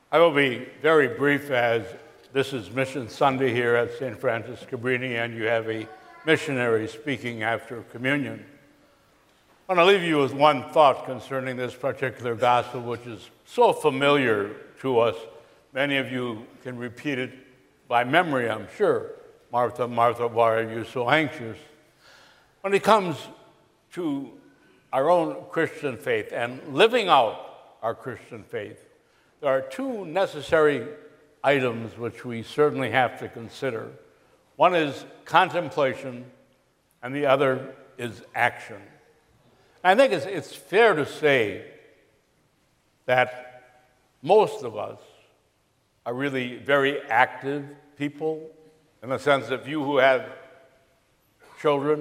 I will be very brief as this is Mission Sunday here at St. Francis Cabrini, and you have a missionary speaking after communion. I want to leave you with one thought concerning this particular gospel, which is so familiar to us. Many of you can repeat it by memory, I'm sure. Martha, Martha, why are you so anxious? When it comes to our own Christian faith and living out our Christian faith, there are two necessary items which we certainly have to consider. One is contemplation, and the other is action. I think it's fair to say that most of us are really very active people, in the sense that you who have children,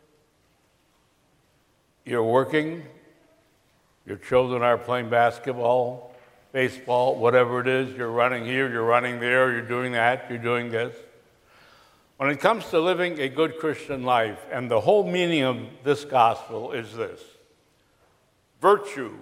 you're working, your children are playing basketball, baseball, whatever it is, you're running here, you're running there, you're doing that, you're doing this. When it comes to living a good Christian life, and the whole meaning of this gospel is this: virtue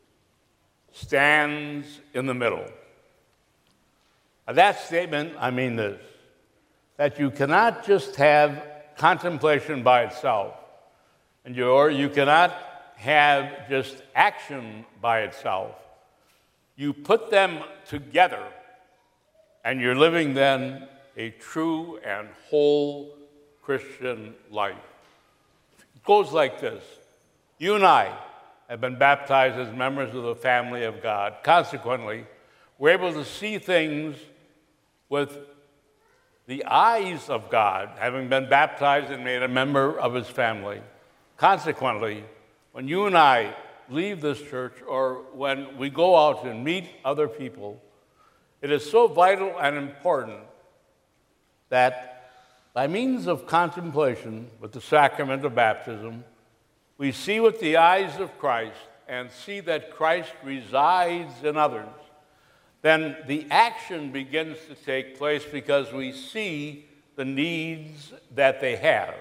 stands in the middle. By that statement, I mean this: that you cannot just have contemplation by itself, and you cannot have just action by itself. You put them together, and you're living then a true and whole Christian life. It goes like this: you and I have been baptized as members of the family of God. Consequently, we're able to see things with the eyes of God, having been baptized and made a member of his family. Consequently, when you and I leave this church, or when we go out and meet other people, it is so vital and important that by means of contemplation with the sacrament of baptism, we see with the eyes of Christ and see that Christ resides in others. Then the action begins to take place because we see the needs that they have.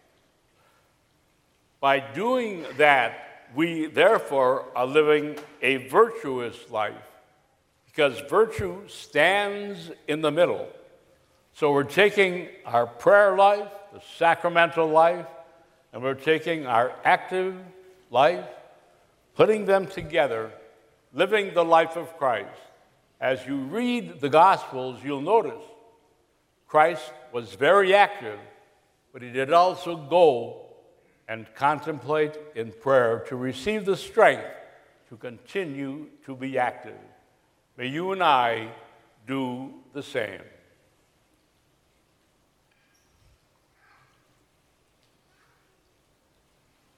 By doing that, we therefore are living a virtuous life, because virtue stands in the middle. So we're taking our prayer life, the sacramental life, and we're taking our active life, putting them together, living the life of Christ. As you read the Gospels, you'll notice Christ was very active, but he did also go and contemplate in prayer to receive the strength to continue to be active. May you and I do the same.